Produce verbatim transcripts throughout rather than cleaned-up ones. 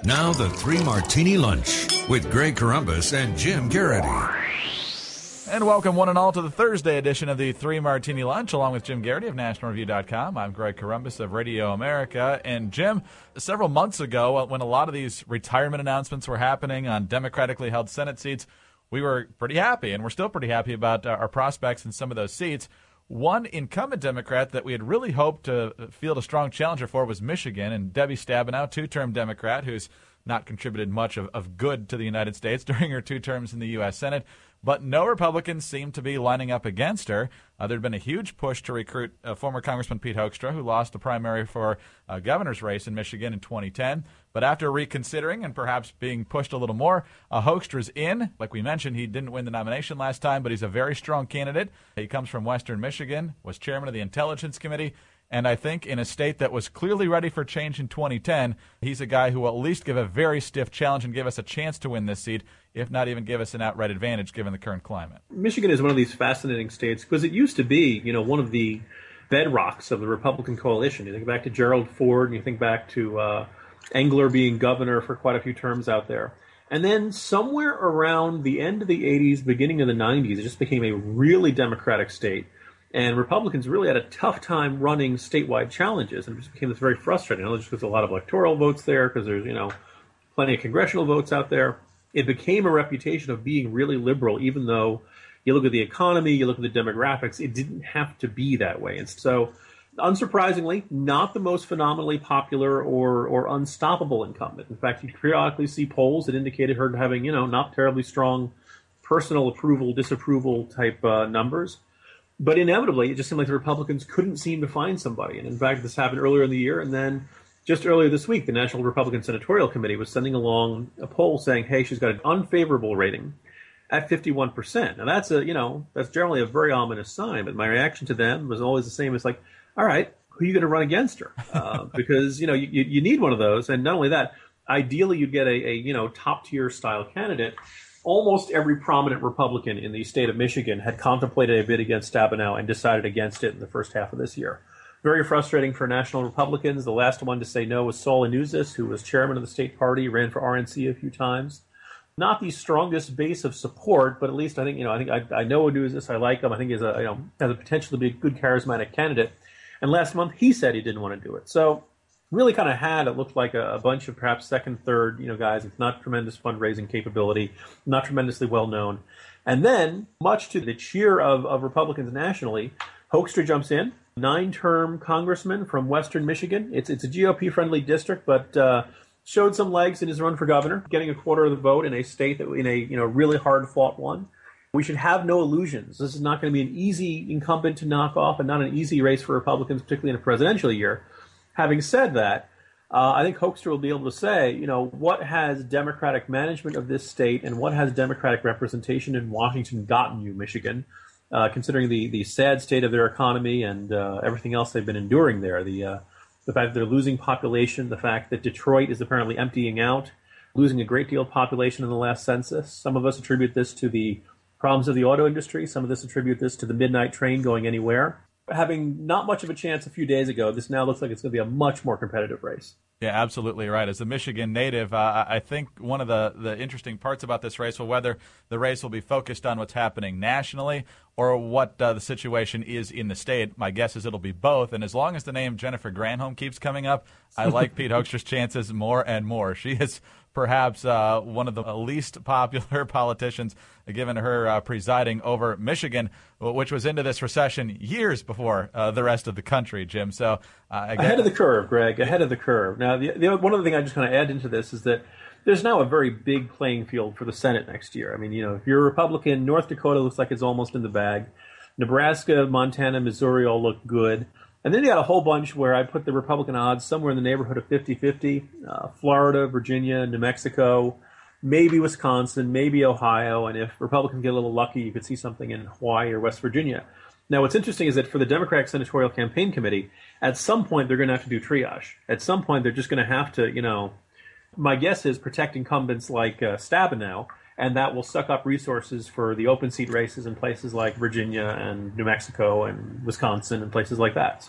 Now the Three Martini Lunch with Greg Corombos and Jim Garrity. And welcome one and all to the Thursday edition of the Three Martini Lunch, along with Jim Garrity of National Review dot com. I'm Greg Corombos of Radio America. And Jim, several months ago, when a lot of these retirement announcements were happening on democratically held Senate seats, we were pretty happy, and we're still pretty happy about our prospects in some of those seats. One incumbent Democrat that we had really hoped to field a strong challenger for was Michigan, and Debbie Stabenow, two-term Democrat, who's not contributed much of, of good to the United States during her two terms in the U S Senate. But no Republicans seemed to be lining up against her. Uh, there had been a huge push to recruit uh, former Congressman Pete Hoekstra, who lost the primary for a uh, governor's race in Michigan in twenty ten. But after reconsidering and perhaps being pushed a little more, uh, Hoekstra's in. Like we mentioned, he didn't win the nomination last time, but he's a very strong candidate. He comes from Western Michigan, was chairman of the Intelligence Committee, and I think in a state that was clearly ready for change in twenty ten, he's a guy who will at least give a very stiff challenge and give us a chance to win this seat, if not even give us an outright advantage given the current climate. Michigan is one of these fascinating states because it used to be, you know, one of the bedrocks of the Republican coalition. You think back to Gerald Ford, and you think back to uh, Engler being governor for quite a few terms out there. And then somewhere around the end of the eighties, beginning of the nineties, it just became a really Democratic state. And Republicans really had a tough time running statewide challenges, and it just became this very frustrating. I know there's just a lot of electoral votes there because there's, you know, plenty of congressional votes out there. It became a reputation of being really liberal, even though you look at the economy, you look at the demographics, it didn't have to be that way. And so, unsurprisingly, not the most phenomenally popular or, or unstoppable incumbent. In fact, you periodically see polls that indicated her having, you know, not terribly strong personal approval, disapproval type uh, numbers. But inevitably, it just seemed like the Republicans couldn't seem to find somebody. And in fact, this happened earlier in the year. And then just earlier this week, the National Republican Senatorial Committee was sending along a poll saying, hey, she's got an unfavorable rating at fifty-one percent. Now, that's a, you know, that's generally a very ominous sign. But my reaction to them was always the same. It's like, all right, who are you going to run against her? Uh, because, you know, you, you need one of those. And not only that, ideally, you'd get a, a you know, top-tier style candidate. Almost every prominent Republican in the state of Michigan had contemplated a bid against Stabenow and decided against it in the first half of this year. Very frustrating for national Republicans. The last one to say no was Saul Anuzis, who was chairman of the state party, ran for R N C a few times. Not the strongest base of support, but at least I think, you know, I think I, I know Anuzis. I like him. I think he's a, you know, has the potential to be a good charismatic candidate. And last month he said he didn't want to do it. So really kind of had, it looked like a, a bunch of perhaps second, third, you know, guys with not tremendous fundraising capability, not tremendously well known. And then, much to the cheer of, of Republicans nationally, Hoekstra jumps in, nine-term congressman from Western Michigan. It's it's a G O P-friendly district, but uh, showed some legs in his run for governor, getting a quarter of the vote in a state that in a you know really hard-fought one. We should have no illusions. This is not going to be an easy incumbent to knock off, and not an easy race for Republicans, particularly in a presidential year. Having said that, uh, I think Hoekstra will be able to say, you know, what has Democratic management of this state and what has Democratic representation in Washington gotten you, Michigan, uh, considering the, the sad state of their economy and uh, everything else they've been enduring there, the uh, the fact that they're losing population, the fact that Detroit is apparently emptying out, losing a great deal of population in the last census. Some of us attribute this to the problems of the auto industry. Some of us attribute this to the midnight train going anywhere. Having not much of a chance a few days ago, this now looks like it's going to be a much more competitive race. Yeah, absolutely right. As a Michigan native, uh, I think one of the, the interesting parts about this race will whether the race will be focused on what's happening nationally or what uh, the situation is in the state. My guess is it'll be both. And as long as the name Jennifer Granholm keeps coming up, I like Pete Hoekstra's chances more and more. She is perhaps uh, one of the least popular politicians, given her uh, presiding over Michigan, which was into this recession years before uh, the rest of the country, Jim. So uh, again, ahead of the curve, Greg, ahead of the curve. Now, the, the, one other thing I just kind of add into this is that there's now a very big playing field for the Senate next year. I mean, you know, if you're a Republican, North Dakota looks like it's almost in the bag. Nebraska, Montana, Missouri all look good. And then you got a whole bunch where I put the Republican odds somewhere in the neighborhood of fifty-fifty. Uh, Florida, Virginia, New Mexico, maybe Wisconsin, maybe Ohio. And if Republicans get a little lucky, you could see something in Hawaii or West Virginia. Now, what's interesting is that for the Democratic Senatorial Campaign Committee, at some point they're going to have to do triage. At some point they're just going to have to, you know, my guess is protect incumbents like uh, Stabenow, and that will suck up resources for the open seat races in places like Virginia and New Mexico and Wisconsin and places like that. So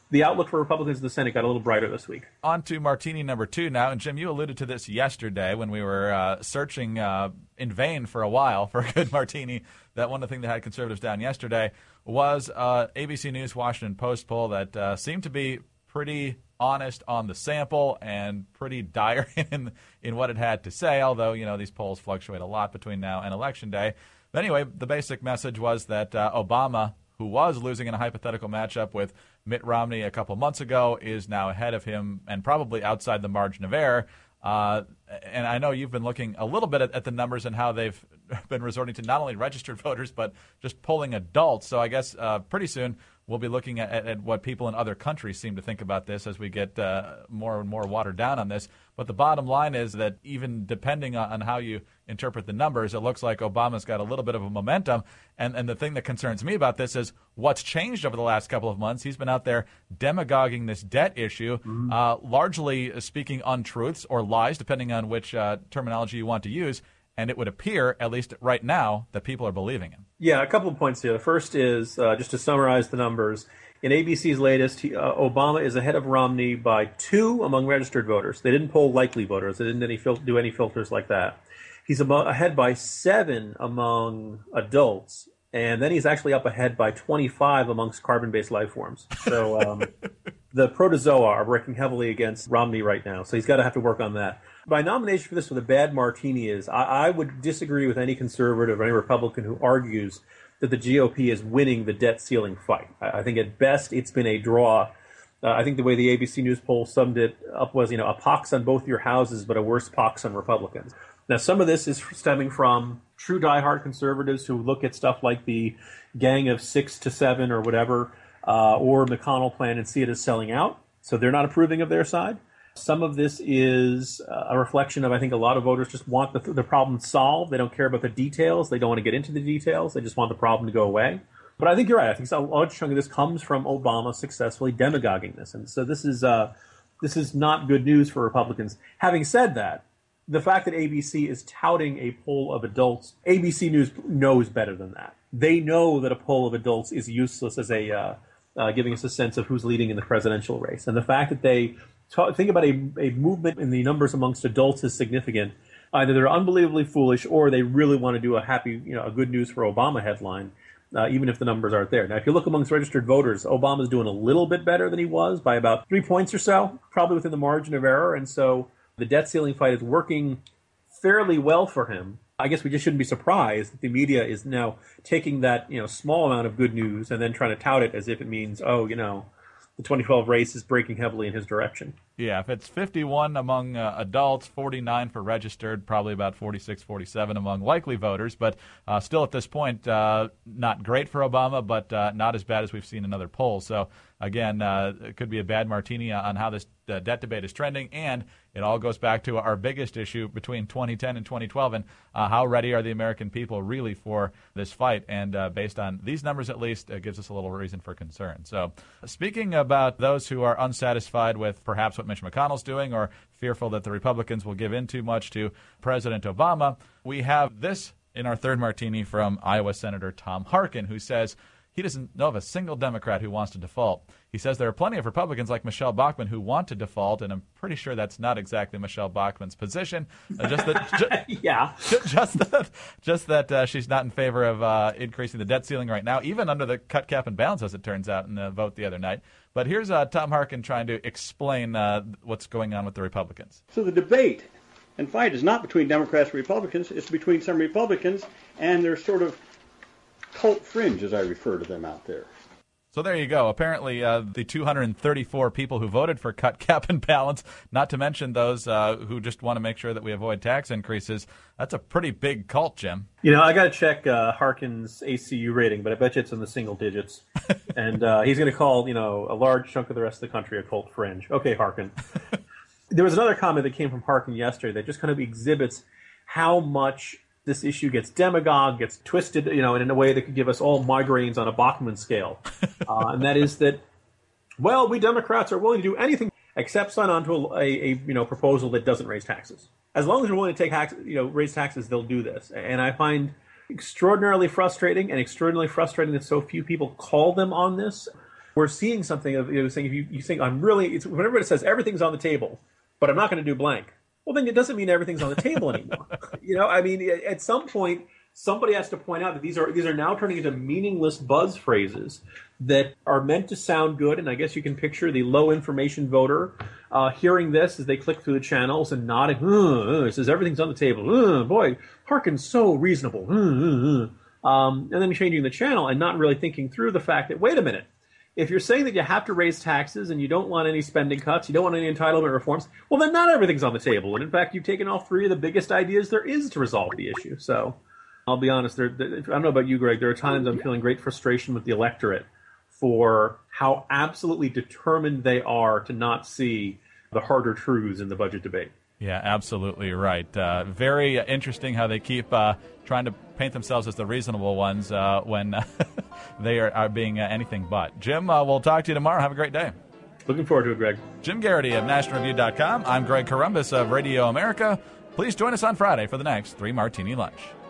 the outlook for Republicans in the Senate got a little brighter this week. On to martini number two now. And, Jim, you alluded to this yesterday when we were uh, searching uh, in vain for a while for a good martini, that one of the things that had conservatives down yesterday was uh, A B C News Washington Post poll that uh, seemed to be pretty honest on the sample and pretty dire in in what it had to say, although, you know, these polls fluctuate a lot between now and Election Day. But anyway, the basic message was that uh, Obama, who was losing in a hypothetical matchup with Mitt Romney a couple months ago, is now ahead of him and probably outside the margin of error. Uh, and I know you've been looking a little bit at, at the numbers and how they've been resorting to not only registered voters, but just polling adults. So I guess uh, pretty soon we'll be looking at, at what people in other countries seem to think about this as we get uh, more and more watered down on this. But the bottom line is that even depending on, on how you interpret the numbers, it looks like Obama's got a little bit of a momentum. And, and the thing that concerns me about this is what's changed over the last couple of months. He's been out there demagoguing this debt issue, mm-hmm. uh, largely speaking untruths or lies, depending on which uh, terminology you want to use. And it would appear, at least right now, that people are believing him. Yeah, a couple of points here. The first is, uh, just to summarize the numbers, in A B C's latest, he, uh, Obama is ahead of Romney by two among registered voters. They didn't poll likely voters. They didn't any fil- do any filters like that. He's abo- ahead by seven among adults, and then he's actually up ahead by twenty-five amongst carbon-based life forms. So um, the protozoa are working heavily against Romney right now, so he's got to have to work on that. My nomination for this with a bad martini is I, I would disagree with any conservative or any Republican who argues that the G O P is winning the debt ceiling fight. I, I think at best it's been a draw. Uh, I think the way the A B C News poll summed it up was, you know, a pox on both your houses, but a worse pox on Republicans. Now, some of this is stemming from true diehard conservatives who look at stuff like the Gang of Six to Seven or whatever, uh, or McConnell plan and see it as selling out. So they're not approving of their side. Some of this is uh, a reflection of, I think, a lot of voters just want the, the problem solved. They don't care about the details. They don't want to get into the details. They just want the problem to go away. But I think you're right. I think a large chunk of this comes from Obama successfully demagoguing this. And so this is uh, this is not good news for Republicans. Having said that, the fact that A B C is touting a poll of adults, A B C News knows better than that. They know that a poll of adults is useless as a uh, uh, giving us a sense of who's leading in the presidential race. And the fact that they talk, think about a, a movement in the numbers amongst adults is significant. Either they're unbelievably foolish or they really want to do a happy, you know, a good news for Obama headline, uh, even if the numbers aren't there. Now, if you look amongst registered voters, Obama's doing a little bit better than he was by about three points or so, probably within the margin of error. And so the debt ceiling fight is working fairly well for him. I guess we just shouldn't be surprised that the media is now taking that, you know, small amount of good news and then trying to tout it as if it means, oh, you know, the twenty twelve race is breaking heavily in his direction. Yeah, if it's fifty-one among uh, adults, forty-nine for registered, probably about forty-six, forty-seven among likely voters, but uh, still at this point, uh, not great for Obama, but uh, not as bad as we've seen in other polls. So, again, uh, it could be a bad martini on how this uh, debt debate is trending, and it all goes back to our biggest issue between twenty ten and twenty twelve, and uh, how ready are the American people really for this fight? And uh, based on these numbers, at least, it gives us a little reason for concern. So, speaking about those who are unsatisfied with perhaps what Mitch McConnell's doing or fearful that the Republicans will give in too much to President Obama, we have this in our third martini from Iowa Senator Tom Harkin, who says he doesn't know of a single Democrat who wants to default. He says there are plenty of Republicans like Michelle Bachmann who want to default, and I'm pretty sure that's not exactly Michelle Bachmann's position. Uh, just that, ju- yeah, just that, just that uh, she's not in favor of uh, increasing the debt ceiling right now, even under the cut, cap, and balance, as it turns out in the vote the other night. But here's uh, Tom Harkin trying to explain uh, what's going on with the Republicans. So the debate and fight is not between Democrats and Republicans. It's between some Republicans and their sort of cult fringe, as I refer to them out there. So there you go. Apparently, uh, the two hundred thirty-four people who voted for cut, cap, and balance, not to mention those uh, who just want to make sure that we avoid tax increases, that's a pretty big cult, Jim. You know, I got to check uh, Harkin's A C U rating, but I bet you it's in the single digits. and uh, he's going to call, you know, a large chunk of the rest of the country a cult fringe. Okay, Harkin. There was another comment that came from Harkin yesterday that just kind of exhibits how much this issue gets demagogued, gets twisted, you know, in a way that could give us all migraines on a Bachman scale. Uh, and that is that, well, we Democrats are willing to do anything except sign on to a, a, a you know proposal that doesn't raise taxes. As long as they're willing to take tax, you know, raise taxes, they'll do this. And I find extraordinarily frustrating and extraordinarily frustrating that so few people call them on this. we're seeing something of, you know, saying if you, you think I'm really, it's, whenever it says everything's on the table, but I'm not going to do blank, well, then it doesn't mean everything's on the table anymore. You know, I mean, at some point, somebody has to point out that these are these are now turning into meaningless buzz phrases that are meant to sound good. And I guess you can picture the low information voter uh, hearing this as they click through the channels and nodding. Uh, uh, it says everything's on the table. Uh, boy, Harkin's so reasonable. Uh, uh, uh. Um, and then changing the channel and not really thinking through the fact that, wait a minute, if you're saying that you have to raise taxes and you don't want any spending cuts, you don't want any entitlement reforms, well, then not everything's on the table. And in fact, you've taken all three of the biggest ideas there is to resolve the issue. So I'll be honest, there, there, I don't know about you, Greg, there are times I'm feeling great frustration with the electorate for how absolutely determined they are to not see the harder truths in the budget debate. Yeah, absolutely right. Uh, very interesting how they keep uh, trying to paint themselves as the reasonable ones uh, when they are, are being uh, anything but. Jim, uh, we'll talk to you tomorrow. Have a great day. Looking forward to it, Greg. Jim Garrity of National Review dot com. I'm Greg Corombos of Radio America. Please join us on Friday for the next Three Martini Lunch.